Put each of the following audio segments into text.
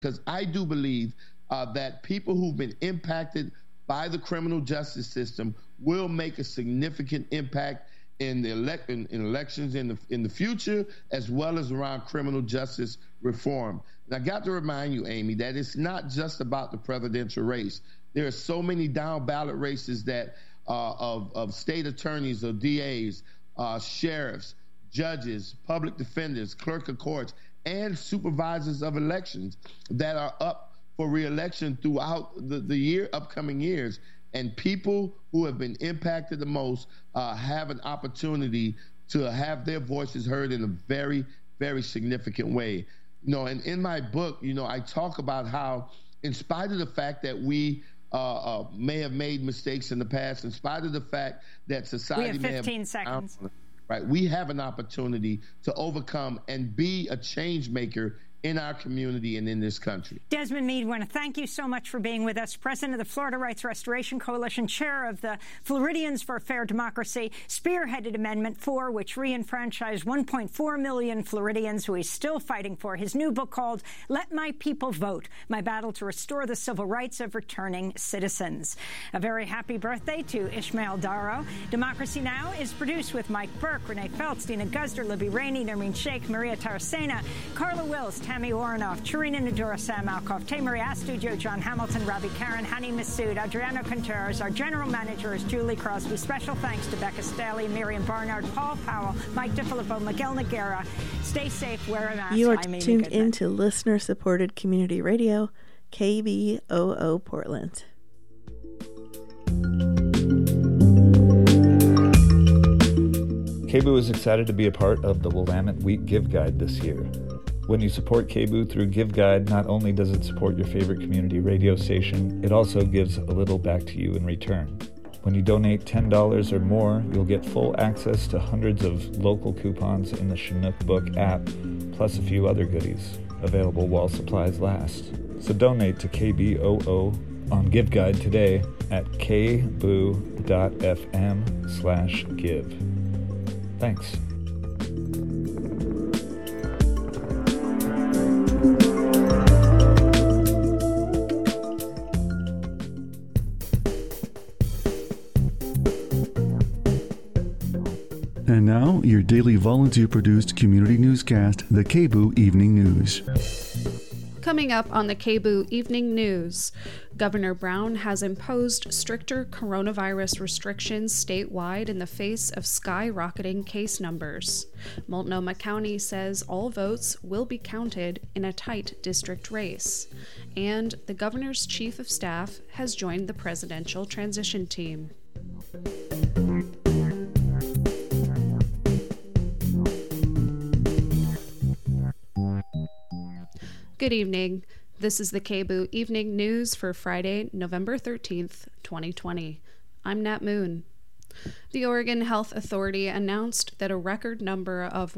because I do believe that people who've been impacted by the criminal justice system will make a significant impact in the elections in the future, as well as around criminal justice reform. And I got to remind you, Amy, that it's not just about the presidential race. There are so many down ballot races that of state attorneys or DAs, sheriffs, judges, public defenders, clerk of courts, and supervisors of elections that are up for re-election throughout the upcoming years. And people who have been impacted the most have an opportunity to have their voices heard in a very, very significant way. And in my book, I talk about how, in spite of the fact that we may have made mistakes in the past, in spite of the fact that society may have 15 seconds. Right, we have an opportunity to overcome and be a change maker in our community and in this country. Desmond Meade, I want to thank you so much for being with us. President of the Florida Rights Restoration Coalition, chair of the Floridians for a Fair Democracy, spearheaded Amendment 4, which re-enfranchised 1.4 million Floridians, who he's still fighting for. His new book called Let My People Vote, My Battle to Restore the Civil Rights of Returning Citizens. A very happy birthday to Ishmael Daro. Democracy Now! Is produced with Mike Burke, Renee Feltz, Dina Guzder, Libby Rainey, Nermeen Sheikh, Maria Tarasena, Carla Wills, Tammy Oranoff, Charina Nadura, Sam Alkoff, Tamery Astudio, John Hamilton, Robbie Karen, Hani Massoud, Adriano Contreras. Our general manager is Julie Crosby. Special thanks to Becca Staley, Miriam Barnard, Paul Powell, Mike DiFilippo, Miguel Noguera. Stay safe, wear a mask. You are tuned into listener-supported community radio, KBOO Portland. KBOO is excited to be a part of the Willamette Wheat Give Guide this year. When you support KBOO through Give Guide, not only does it support your favorite community radio station, it also gives a little back to you in return. When you donate $10 or more, you'll get full access to hundreds of local coupons in the Chinook Book app, plus a few other goodies, available while supplies last. So donate to KBOO on Give Guide today at kboo.fm/give. Thanks. And now, your daily volunteer-produced community newscast, the KBOO Evening News. Coming up on the KBOO Evening News, Governor Brown has imposed stricter coronavirus restrictions statewide in the face of skyrocketing case numbers. Multnomah County says all votes will be counted in a tight district race. And the governor's chief of staff has joined the presidential transition team. Good evening. This is the KBOO Evening News for Friday, November 13th, 2020. I'm Nat Moon. The Oregon Health Authority announced that a record number of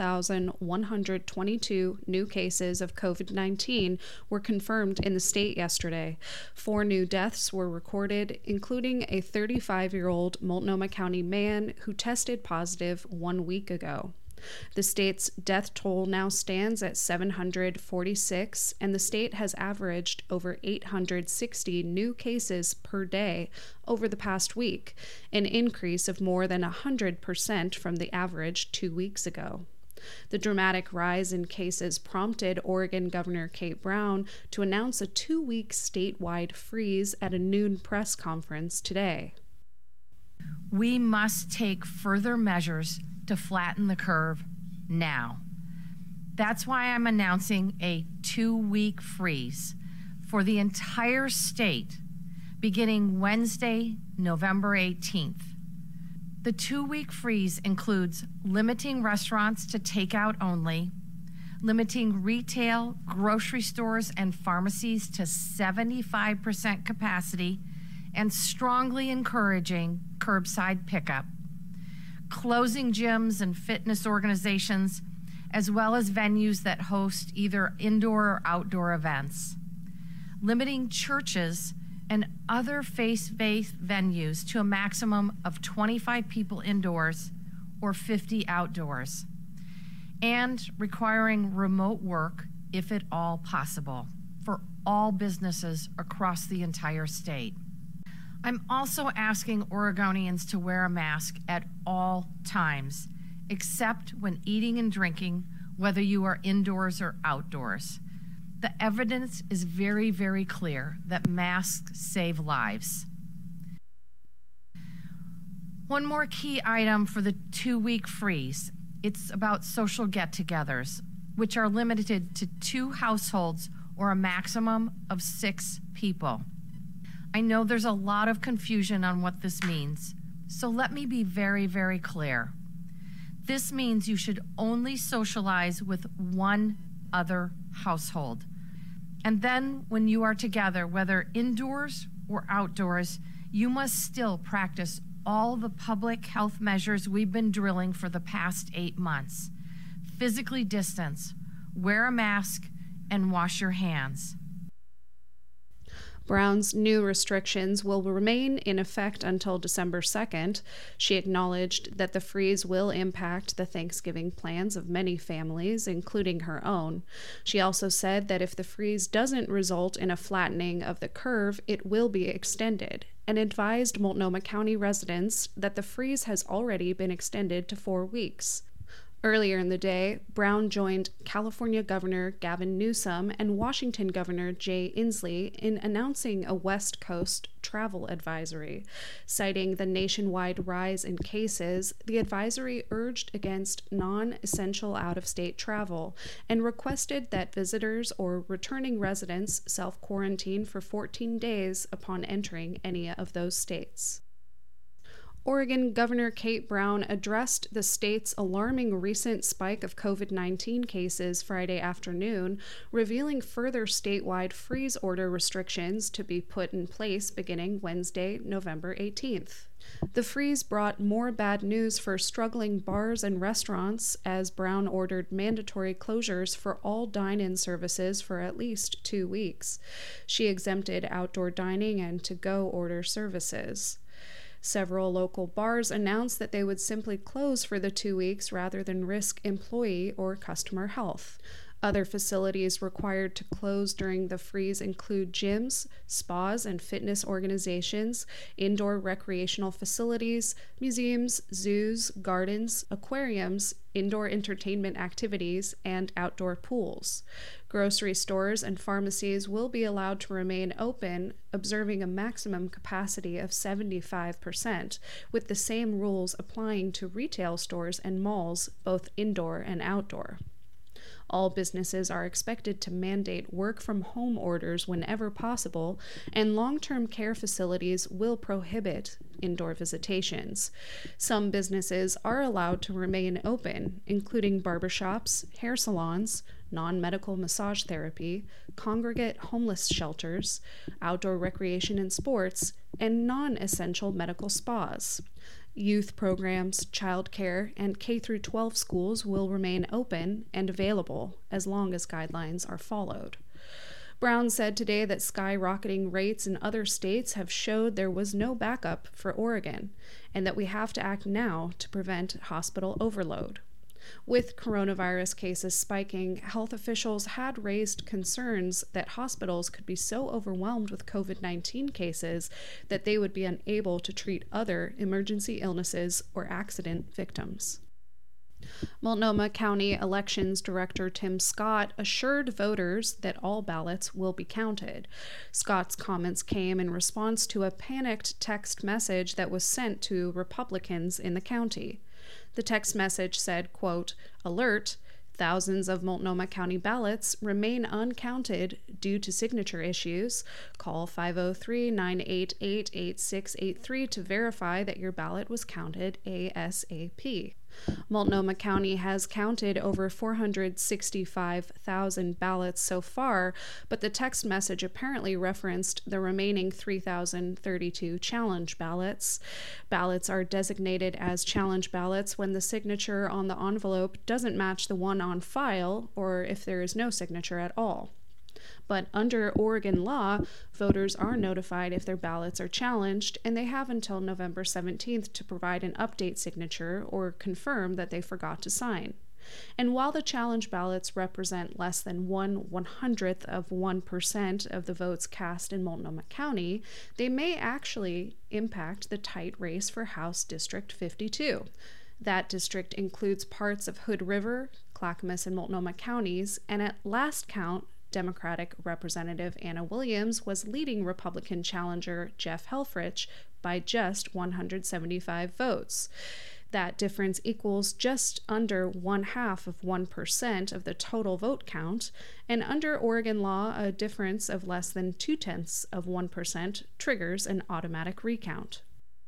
1,122 new cases of COVID-19 were confirmed in the state yesterday. 4 new deaths were recorded, including a 35-year-old Multnomah County man who tested positive 1 week ago. The state's death toll now stands at 746, and the state has averaged over 860 new cases per day over the past week, an increase of more than 100% from the average 2 weeks ago. The dramatic rise in cases prompted Oregon Governor Kate Brown to announce a 2-week statewide freeze at a noon press conference today. We must take further measures to flatten the curve now. That's why I'm announcing a 2-week freeze for the entire state beginning Wednesday, November 18th. The 2-week freeze includes limiting restaurants to takeout only, limiting retail, grocery stores, and pharmacies to 75% capacity, and strongly encouraging curbside pickup, closing gyms and fitness organizations, as well as venues that host either indoor or outdoor events, limiting churches and other faith-based venues to a maximum of 25 people indoors or 50 outdoors, and requiring remote work if at all possible. for all businesses across the entire state. I'm also asking Oregonians to wear a mask at all times, except when eating and drinking, whether you are indoors or outdoors. The evidence is very, very clear that masks save lives. One more key item for the 2-week freeze. It's about social get-togethers, which are limited to 2 households or a maximum of 6 people. I know there's a lot of confusion on what this means, so let me be very, very clear. This means you should only socialize with 1 other household. And then when you are together, whether indoors or outdoors, you must still practice all the public health measures we've been drilling for the past 8 months. Physically distance, wear a mask, and wash your hands. Brown's new restrictions will remain in effect until December 2nd. She acknowledged that the freeze will impact the Thanksgiving plans of many families, including her own. She also said that if the freeze doesn't result in a flattening of the curve, it will be extended, and advised Multnomah County residents that the freeze has already been extended to 4 weeks. Earlier in the day, Brown joined California Governor Gavin Newsom and Washington Governor Jay Inslee in announcing a West Coast travel advisory. Citing the nationwide rise in cases, the advisory urged against non-essential out-of-state travel and requested that visitors or returning residents self-quarantine for 14 days upon entering any of those states. Oregon Governor Kate Brown addressed the state's alarming recent spike of COVID-19 cases Friday afternoon, revealing further statewide freeze order restrictions to be put in place beginning Wednesday, November 18th. The freeze brought more bad news for struggling bars and restaurants, as Brown ordered mandatory closures for all dine-in services for at least 2 weeks. She exempted outdoor dining and to-go order services. Several local bars announced that they would simply close for the 2 weeks rather than risk employee or customer health. Other facilities required to close during the freeze include gyms, spas and fitness organizations, indoor recreational facilities, museums, zoos, gardens, aquariums, indoor entertainment activities, and outdoor pools. Grocery stores and pharmacies will be allowed to remain open, observing a maximum capacity of 75%, with the same rules applying to retail stores and malls, both indoor and outdoor. All businesses are expected to mandate work-from-home orders whenever possible, and long-term care facilities will prohibit indoor visitations. Some businesses are allowed to remain open, including barbershops, hair salons, non-medical massage therapy, congregate homeless shelters, outdoor recreation and sports, and non-essential medical spas. Youth programs, childcare, and K-12 schools will remain open and available as long as guidelines are followed. Brown said today that skyrocketing rates in other states have showed there was no backup for Oregon, and that we have to act now to prevent hospital overload. With coronavirus cases spiking, health officials had raised concerns that hospitals could be so overwhelmed with COVID-19 cases that they would be unable to treat other emergency illnesses or accident victims. Multnomah County Elections Director Tim Scott assured voters that all ballots will be counted. Scott's comments came in response to a panicked text message that was sent to Republicans in the county. The text message said, quote, "Alert, thousands of Multnomah County ballots remain uncounted due to signature issues. Call 503-988-8683 to verify that your ballot was counted ASAP." Multnomah County has counted over 465,000 ballots so far, but the text message apparently referenced the remaining 3,032 challenge ballots. Ballots are designated as challenge ballots when the signature on the envelope doesn't match the one on file, or if there is no signature at all. But under Oregon law, voters are notified if their ballots are challenged, and they have until November 17th to provide an update signature or confirm that they forgot to sign. And while the challenge ballots represent less than 1/100th of 1% of the votes cast in Multnomah County, they may actually impact the tight race for House District 52. That district includes parts of Hood River, Clackamas, and Multnomah counties, and at last count, Democratic Representative Anna Williams was leading Republican challenger Jeff Helfrich by just 175 votes. That difference equals just under 1/2 of 1% of the total vote count, and under Oregon law, a difference of less than 0.2 of 1% triggers an automatic recount.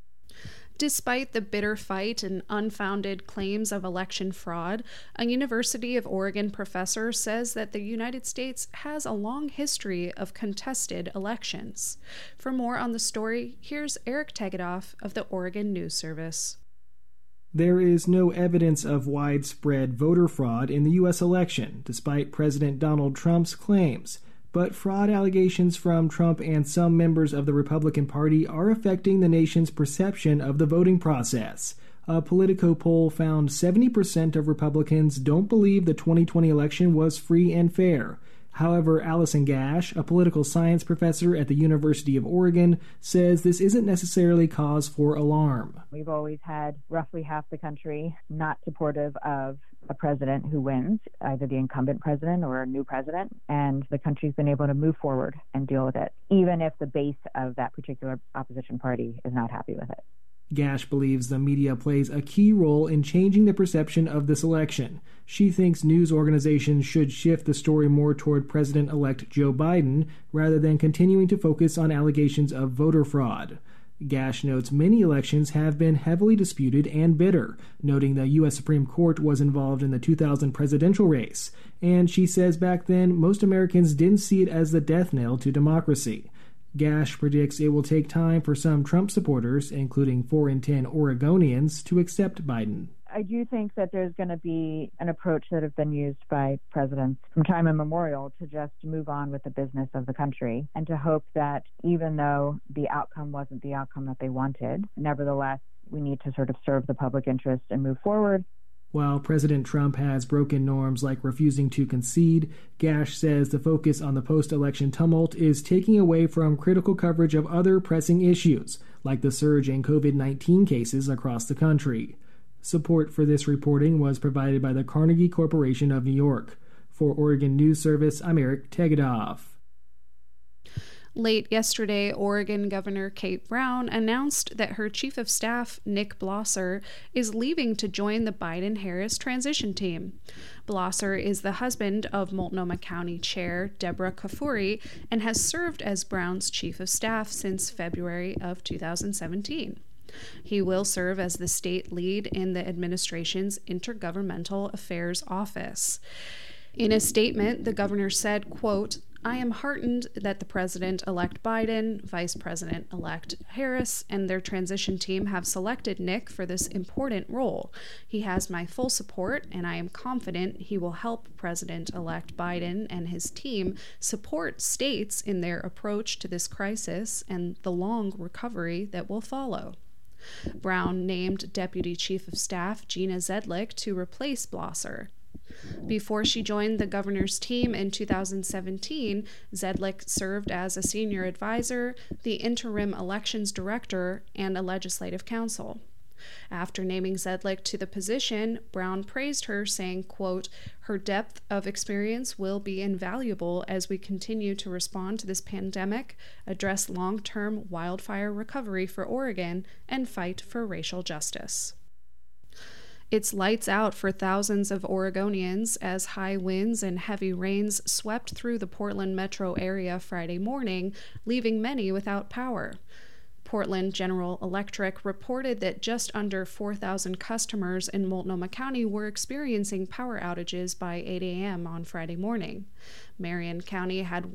Despite the bitter fight and unfounded claims of election fraud, a University of Oregon professor says that the United States has a long history of contested elections. For more on the story, here's Eric Tegedoff of the Oregon News Service. There is no evidence of widespread voter fraud in the U.S. election, despite President Donald Trump's claims. But fraud allegations from Trump and some members of the Republican Party are affecting the nation's perception of the voting process. A Politico poll found 70% of Republicans don't believe the 2020 election was free and fair. However, Allison Gash, a political science professor at the University of Oregon, says this isn't necessarily cause for alarm. We've always had roughly half the country not supportive of a president who wins, either the incumbent president or a new president, and the country's been able to move forward and deal with it, even if the base of that particular opposition party is not happy with it. Gash believes the media plays a key role in changing the perception of this election. She thinks news organizations should shift the story more toward President-elect Joe Biden rather than continuing to focus on allegations of voter fraud. Gash notes many elections have been heavily disputed and bitter, noting the U.S. Supreme Court was involved in the 2000 presidential race, and she says back then most Americans didn't see it as the death knell to democracy. Gash predicts it will take time for some Trump supporters, including 4 in 10 Oregonians, to accept Biden. I do think that there's going to be an approach that has been used by presidents from time immemorial to just move on with the business of the country and to hope that even though the outcome wasn't the outcome that they wanted, nevertheless, we need to sort of serve the public interest and move forward. While President Trump has broken norms like refusing to concede, Gash says the focus on the post-election tumult is taking away from critical coverage of other pressing issues, like the surge in COVID-19 cases across the country. Support for this reporting was provided by the Carnegie Corporation of New York. For Oregon News Service, I'm Eric Tegedoff. Late yesterday, Oregon Governor Kate Brown announced that her Chief of Staff, Nick Blosser, is leaving to join the Biden-Harris transition team. Blosser is the husband of Multnomah County Chair Deborah Kafuri and has served as Brown's Chief of Staff since February of 2017. He will serve as the state lead in the administration's Intergovernmental Affairs Office. In a statement, the governor said, quote, "I am heartened that the President-elect Biden, Vice President-elect Harris, and their transition team have selected Nick for this important role. He has my full support, and I am confident he will help President-elect Biden and his team support states in their approach to this crisis and the long recovery that will follow." Brown named Deputy Chief of Staff Gina Zedlick to replace Blosser. Before she joined the governor's team in 2017, Zedlick served as a senior advisor, the interim elections director, and a legislative counsel. After naming Zedlick to the position, Brown praised her, saying, quote, "Her depth of experience will be invaluable as we continue to respond to this pandemic, address long-term wildfire recovery for Oregon, and fight for racial justice." It's lights out for thousands of Oregonians as high winds and heavy rains swept through the Portland metro area Friday morning, leaving many without power. Portland General Electric reported that just under 4,000 customers in Multnomah County were experiencing power outages by 8 a.m. on Friday morning. Marion County had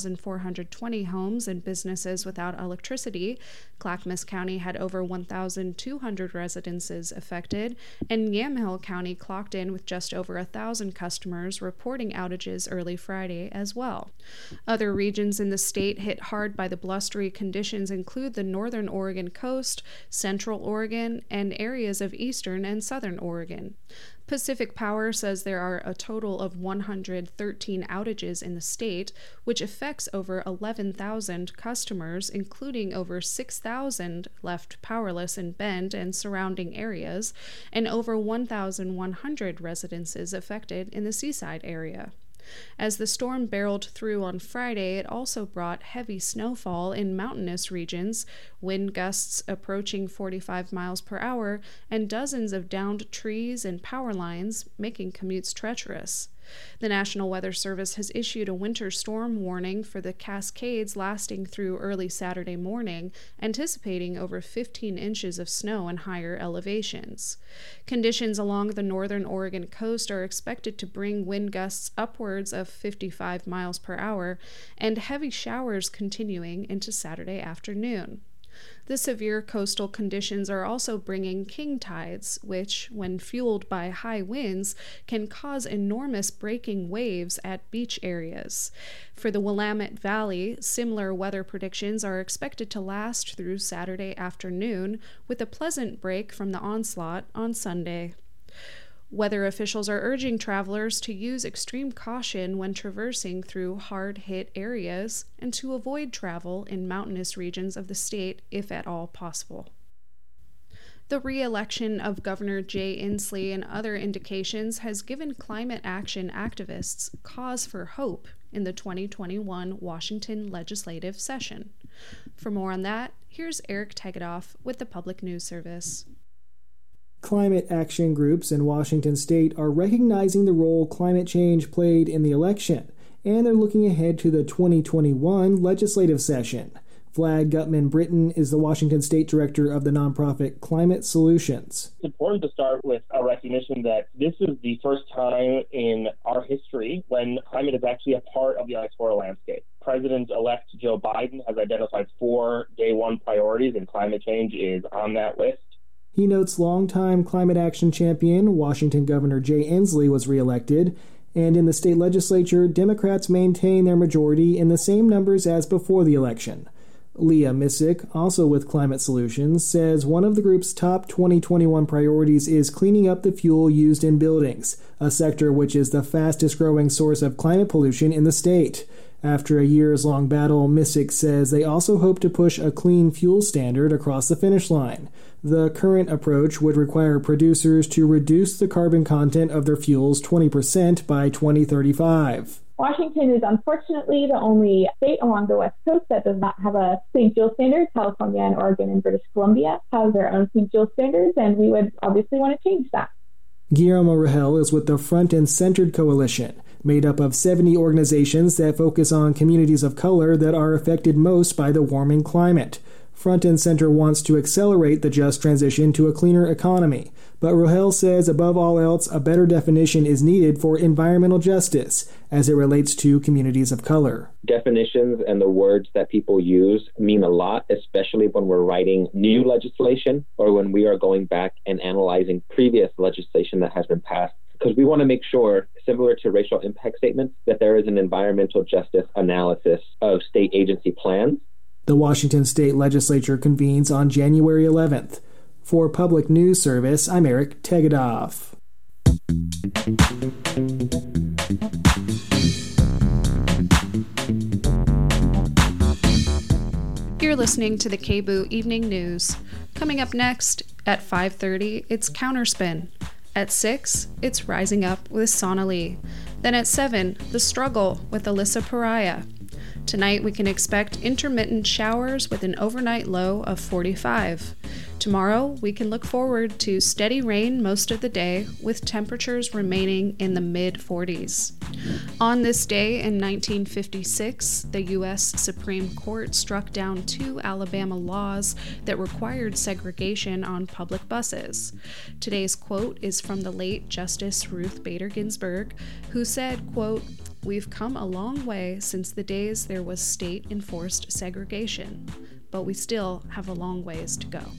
1,420 homes and businesses without electricity. Clackamas County had over 1,200 residences affected, and Yamhill County clocked in with just over 1,000 customers reporting outages early Friday as well. Other regions in the state hit hard by the blustery conditions include the northern Oregon coast, central Oregon, and areas of eastern and southern Oregon. Pacific Power says there are a total of 113 outages in the state, which affects over 11,000 customers, including over 6,000 left powerless in Bend and surrounding areas, and over 1,100 residences affected in the Seaside area. As the storm barreled through on Friday, it also brought heavy snowfall in mountainous regions, wind gusts approaching 45 miles per hour, and dozens of downed trees and power lines, making commutes treacherous. The National Weather Service has issued a winter storm warning for the Cascades lasting through early Saturday morning, anticipating over 15 inches of snow in higher elevations. Conditions along the northern Oregon coast are expected to bring wind gusts upwards of 55 miles per hour and heavy showers continuing into Saturday afternoon. The severe coastal conditions are also bringing king tides, which, when fueled by high winds, can cause enormous breaking waves at beach areas. For the Willamette Valley, similar weather predictions are expected to last through Saturday afternoon, with a pleasant break from the onslaught on Sunday. Weather officials are urging travelers to use extreme caution when traversing through hard-hit areas and to avoid travel in mountainous regions of the state if at all possible. The re-election of Governor Jay Inslee and other indications has given climate action activists cause for hope in the 2021 Washington legislative session. For more on that, here's Eric Tegedoff with the Public News Service. Climate action groups in Washington state are recognizing the role climate change played in the election, and they're looking ahead to the 2021 legislative session. Vlad Gutman-Britton is the Washington state director of the nonprofit Climate Solutions. It's important to start with a recognition that this is the first time in our history when climate is actually a part of the electoral landscape. President-elect Joe Biden has identified 4 day one priorities, and climate change is on that list. He notes longtime climate action champion Washington Governor Jay Inslee was reelected, and in the state legislature, Democrats maintain their majority in the same numbers as before the election. Leah Missick, also with Climate Solutions, says one of the group's top 2021 priorities is cleaning up the fuel used in buildings, a sector which is the fastest growing source of climate pollution in the state. After a years-long battle, Missick says they also hope to push a clean fuel standard across the finish line. The current approach would require producers to reduce the carbon content of their fuels 20% by 2035. Washington is unfortunately the only state along the West Coast that does not have a clean fuel standard. California and Oregon and British Columbia have their own clean fuel standards, and we would obviously want to change that. Guillermo Rangel is with the Front and Centered Coalition, made up of 70 organizations that focus on communities of color that are affected most by the warming climate. Front and Center wants to accelerate the just transition to a cleaner economy, but Rangel says above all else, a better definition is needed for environmental justice as it relates to communities of color. Definitions and the words that people use mean a lot, especially when we're writing new legislation or when we are going back and analyzing previous legislation that has been passed. Because we want to make sure, similar to racial impact statements, that there is an environmental justice analysis of state agency plans. The Washington State Legislature convenes on January 11th. For Public News Service, I'm Eric Tegedoff. You're listening to the KBOO Evening News. Coming up next at 5:30, it's Counterspin. At 6, it's Rising Up with Sana Lee. Then at 7, The Struggle with Alyssa Pariah. Tonight we can expect intermittent showers with an overnight low of 45. Tomorrow we can look forward to steady rain most of the day with temperatures remaining in the mid-40s. On this day in 1956, the U.S. Supreme Court struck down 2 Alabama laws that required segregation on public buses. Today's quote is from the late Justice Ruth Bader Ginsburg, who said, quote, "We've come a long way since the days there was state-enforced segregation, but we still have a long ways to go."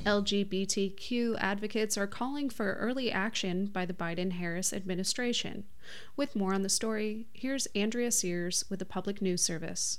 LGBTQ advocates are calling for early action by the Biden-Harris administration. With more on the story, here's Andrea Sears with the Public News Service.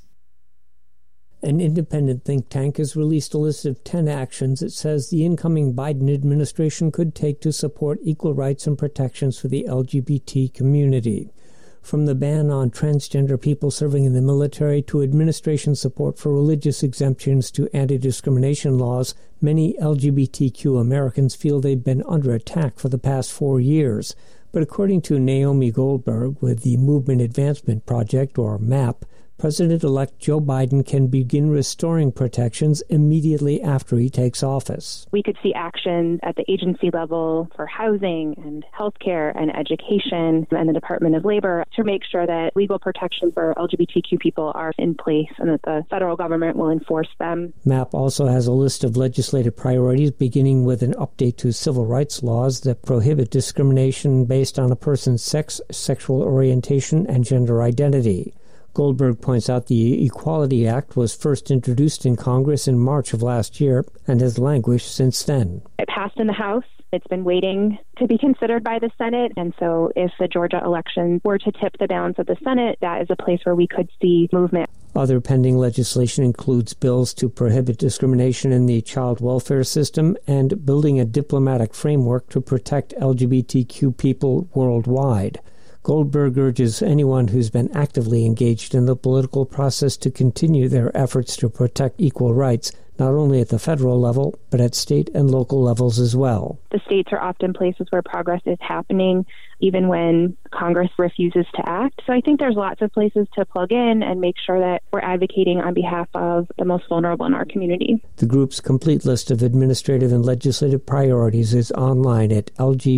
An independent think tank has released a list of 10 actions it says the incoming Biden administration could take to support equal rights and protections for the LGBT community. From the ban on transgender people serving in the military to administration support for religious exemptions to anti-discrimination laws, many LGBTQ Americans feel they've been under attack for the past 4 years. But according to Naomi Goldberg with the Movement Advancement Project, or MAP, President-elect Joe Biden can begin restoring protections immediately after he takes office. We could see action at the agency level for housing and healthcare and education and the Department of Labor to make sure that legal protections for LGBTQ people are in place and that the federal government will enforce them. MAP also has a list of legislative priorities, beginning with an update to civil rights laws that prohibit discrimination based on a person's sex, sexual orientation, and gender identity. Goldberg points out the Equality Act was first introduced in Congress in March of last year and has languished since then. It passed in the House. It's been waiting to be considered by the Senate. And so if the Georgia election were to tip the balance of the Senate, that is a place where we could see movement. Other pending legislation includes bills to prohibit discrimination in the child welfare system and building a diplomatic framework to protect LGBTQ people worldwide. Goldberg urges anyone who's been actively engaged in the political process to continue their efforts to protect equal rights, not only at the federal level, but at state and local levels as well. The states are often places where progress is happening, even when Congress refuses to act. So I think there's lots of places to plug in and make sure that we're advocating on behalf of the most vulnerable in our community. The group's complete list of administrative and legislative priorities is online at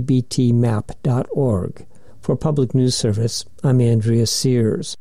lgbtmap.org. For Public News Service, I'm Andrea Sears.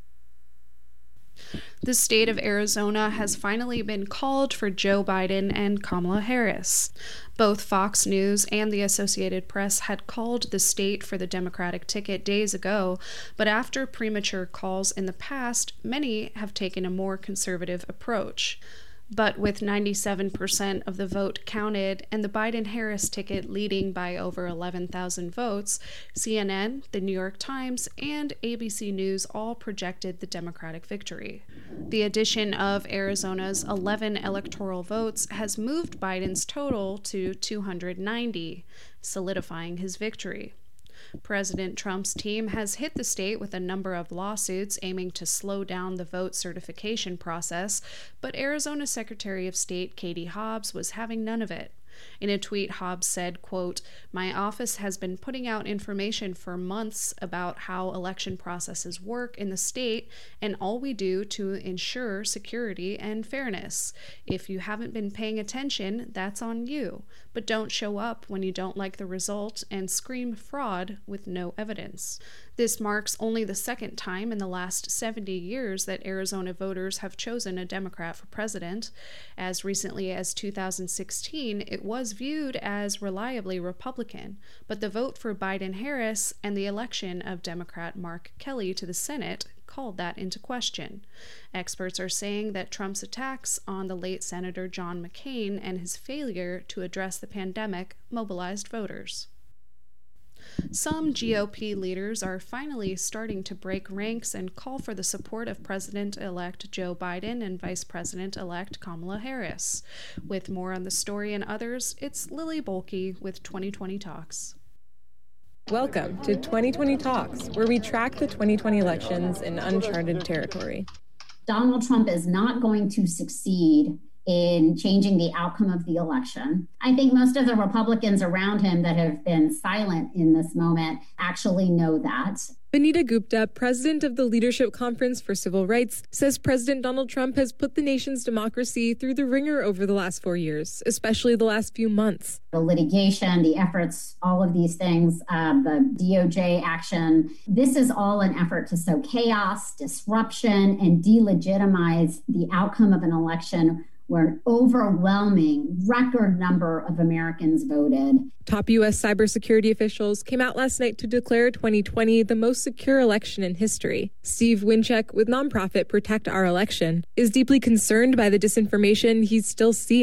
The state of Arizona has finally been called for Joe Biden and Kamala Harris. Both Fox News and the Associated Press had called the state for the Democratic ticket days ago, but after premature calls in the past, many have taken a more conservative approach. But with 97% of the vote counted and the Biden-Harris ticket leading by over 11,000 votes, CNN, the New York Times, and ABC News all projected the Democratic victory. The addition of Arizona's 11 electoral votes has moved Biden's total to 290, solidifying his victory. President Trump's team has hit the state with a number of lawsuits aiming to slow down the vote certification process, but Arizona Secretary of State Katie Hobbs was having none of it. In a tweet, Hobbs said, quote, "My office has been putting out information for months about how election processes work in the state and all we do to ensure security and fairness. If you haven't been paying attention, that's on you. But don't show up when you don't like the result and scream fraud with no evidence." This marks only the second time in the last 70 years that Arizona voters have chosen a Democrat for president. As recently as 2016, it was viewed as reliably Republican, but the vote for Biden-Harris and the election of Democrat Mark Kelly to the Senate called that into question. Experts are saying that Trump's attacks on the late Senator John McCain and his failure to address the pandemic mobilized voters. Some GOP leaders are finally starting to break ranks and call for the support of President-elect Joe Biden and Vice President-elect Kamala Harris. With more on the story and others, it's Lily Bolke with 2020 Talks. Welcome to 2020 Talks, where we track the 2020 elections in uncharted territory. Donald Trump is not going to succeed in changing the outcome of the election. I think most of the Republicans around him that have been silent in this moment actually know that. Vanita Gupta, president of the Leadership Conference for Civil Rights, says President Donald Trump has put the nation's democracy through the ringer over the last 4 years, especially the last few months. The litigation, the efforts, all of these things, the DOJ action, this is all an effort to sow chaos, disruption, and delegitimize the outcome of an election where an overwhelming record number of Americans voted. Top U.S. cybersecurity officials came out last night to declare 2020 the most secure election in history. Steve Winchek, with nonprofit Protect Our Election, is deeply concerned by the disinformation he's still seeing.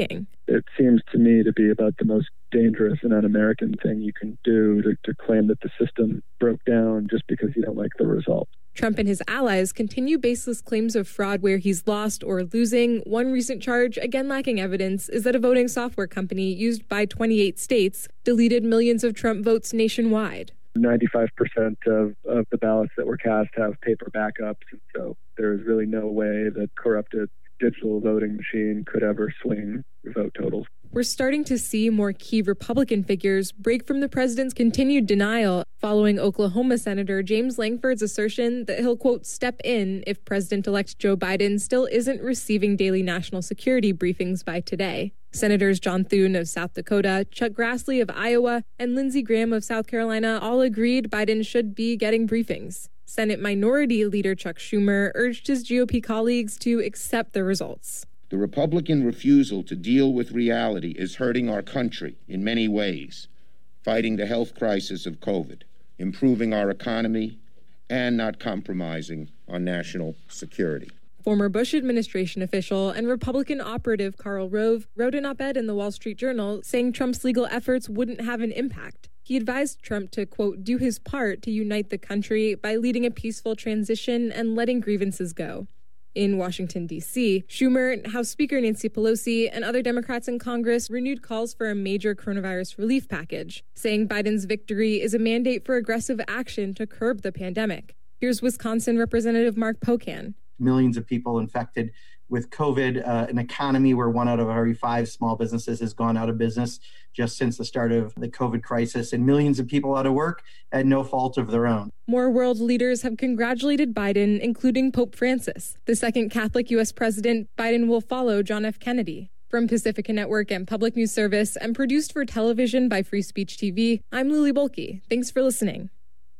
It seems to me to be about the most dangerous and un-American thing you can do to claim that the system broke down just because you don't like the result. Trump and his allies continue baseless claims of fraud where he's lost or losing. One recent charge, again lacking evidence, is that a voting software company used by 28 states deleted millions of Trump votes nationwide. 95% of the ballots that were cast have paper backups, and so there's really no way that corrupted digital voting machine could ever swing vote totals. We're starting to see more key Republican figures break from the president's continued denial following Oklahoma Senator James Lankford's assertion that he'll, quote, step in if President-elect Joe Biden still isn't receiving daily national security briefings by today. Senators John Thune of South Dakota, Chuck Grassley of Iowa, and Lindsey Graham of South Carolina all agreed Biden should be getting briefings. Senate Minority Leader Chuck Schumer urged his GOP colleagues to accept the results. The Republican refusal to deal with reality is hurting our country in many ways, fighting the health crisis of COVID, improving our economy, and not compromising on national security. Former Bush administration official and Republican operative Karl Rove wrote an op-ed in the Wall Street Journal saying Trump's legal efforts wouldn't have an impact. He advised Trump to, quote, do his part to unite the country by leading a peaceful transition and letting grievances go. In Washington, D.C., Schumer, House Speaker Nancy Pelosi, and other Democrats in Congress renewed calls for a major coronavirus relief package, saying Biden's victory is a mandate for aggressive action to curb the pandemic. Here's Wisconsin Representative Mark Pocan. Millions of people infected with COVID, an economy where 1 out of every 5 small businesses has gone out of business just since the start of the COVID crisis, and millions of people out of work at no fault of their own. More world leaders have congratulated Biden, including Pope Francis. The second Catholic U.S. president, Biden will follow John F. Kennedy. From Pacifica Network and Public News Service, and produced for television by Free Speech TV, I'm Lily Bolke. Thanks for listening.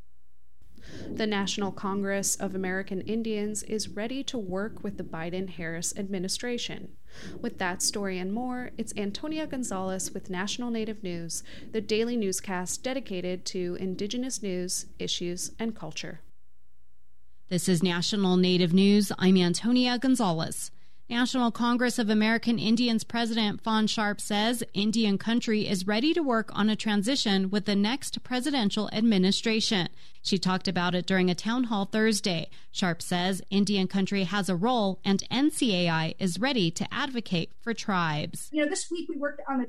The National Congress of American Indians is ready to work with the Biden-Harris administration. With that story and more, it's Antonia Gonzalez with National Native News, the daily newscast dedicated to Indigenous news, issues, and culture. This is National Native News. I'm Antonia Gonzalez. National Congress of American Indians President Fawn Sharp says Indian country is ready to work on a transition with the next presidential administration. She talked about it during a town hall Thursday. Sharp says Indian country has a role and NCAI is ready to advocate for tribes. This week we worked on the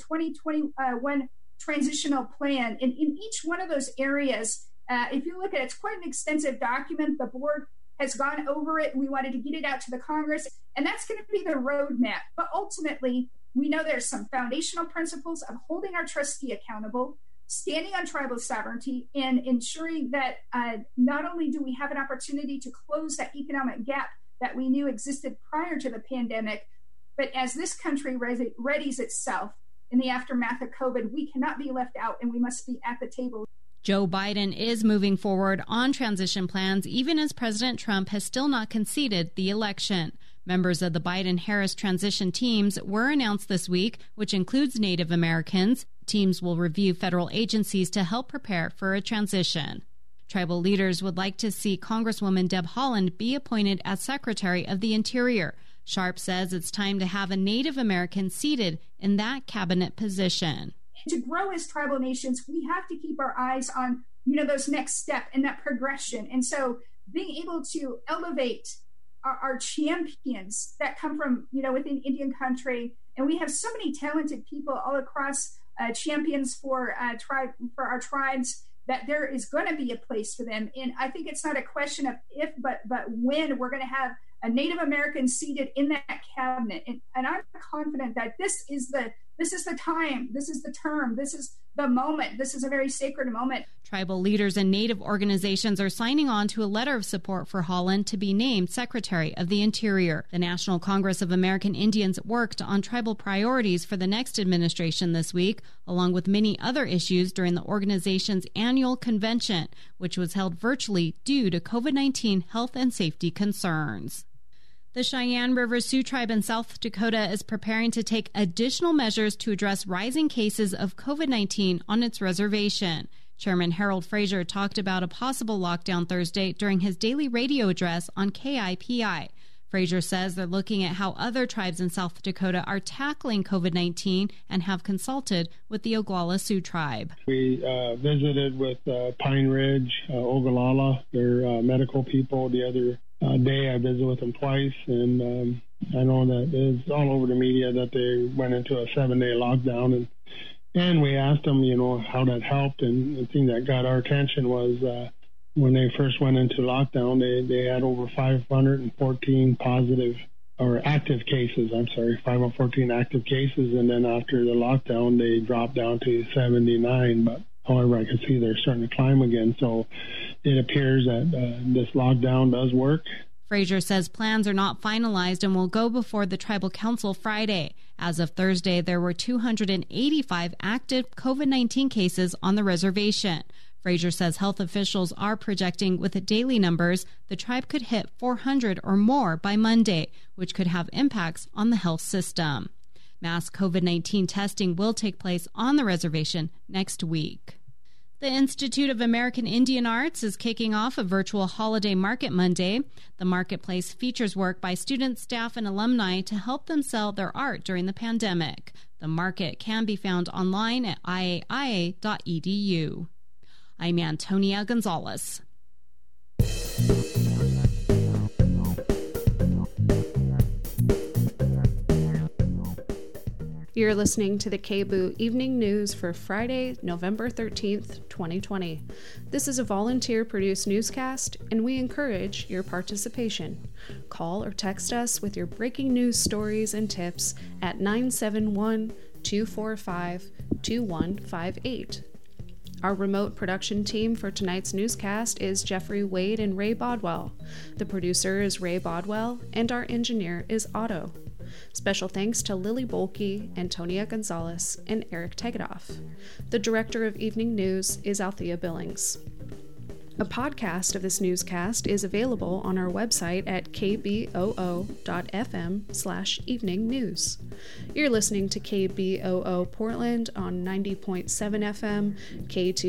2021 transitional plan. And in each one of those areas, if you look at it, it's quite an extensive document. The board has gone over it. We wanted to get it out to the Congress, and that's going to be the roadmap. But ultimately, we know there's some foundational principles of holding our trustee accountable, standing on tribal sovereignty, and ensuring that not only do we have an opportunity to close that economic gap that we knew existed prior to the pandemic, but as this country readies itself in the aftermath of COVID, we cannot be left out, and we must be at the table. Joe Biden is moving forward on transition plans, even as President Trump has still not conceded the election. Members of the Biden-Harris transition teams were announced this week, which includes Native Americans. Teams will review federal agencies to help prepare for a transition. Tribal leaders would like to see Congresswoman Deb Haaland be appointed as Secretary of the Interior. Sharp says it's time to have a Native American seated in that cabinet position. To grow as tribal nations, we have to keep our eyes on, those next step and that progression. And so being able to elevate our champions that come from, within Indian country. And we have so many talented people all across champions for our tribes, that there is going to be a place for them. And I think it's not a question of if, but when we're going to have a Native American seated in that cabinet. And I'm confident that this is the time, this is the term, this is the moment, this is a very sacred moment. Tribal leaders and Native organizations are signing on to a letter of support for Haaland to be named Secretary of the Interior. The National Congress of American Indians worked on tribal priorities for the next administration this week, along with many other issues during the organization's annual convention, which was held virtually due to COVID-19 health and safety concerns. The Cheyenne River Sioux Tribe in South Dakota is preparing to take additional measures to address rising cases of COVID-19 on its reservation. Chairman Harold Fraser talked about a possible lockdown Thursday during his daily radio address on KIPI. Fraser says they're looking at how other tribes in South Dakota are tackling COVID-19 and have consulted with the Oglala Sioux tribe. We visited with Pine Ridge, Ogallala, their medical people. The other day I visited with them twice, and I know that it's all over the media that they went into a 7-day lockdown, and we asked them, how that helped, and the thing that got our attention was when they first went into lockdown, they had over 514 positive or active cases. 514 active cases, and then after the lockdown, they dropped down to 79. But however, I can see they're starting to climb again. So it appears that this lockdown does work. Fraser says plans are not finalized and will go before the Tribal Council Friday. As of Thursday, there were 285 active COVID-19 cases on the reservation. Fraser says health officials are projecting with the daily numbers, the tribe could hit 400 or more by Monday, which could have impacts on the health system. Mass COVID-19 testing will take place on the reservation next week. The Institute of American Indian Arts is kicking off a virtual holiday market Monday. The marketplace features work by students, staff, and alumni to help them sell their art during the pandemic. The market can be found online at iaia.edu. I'm Antonia Gonzalez. You're listening to the KBOO Evening News for Friday, November 13th, 2020. This is a volunteer-produced newscast, and we encourage your participation. Call or text us with your breaking news stories and tips at 971-245-2158. Our remote production team for tonight's newscast is Jeffrey Wade and Ray Bodwell. The producer is Ray Bodwell, and our engineer is Otto. Special thanks to Lily Bolke, Antonia Gonzalez, and Eric Tegedoff. The director of Evening News is Althea Billings. A podcast of this newscast is available on our website at kboo.fm/evening news. You're listening to KBOO Portland on 90.7 FM, K2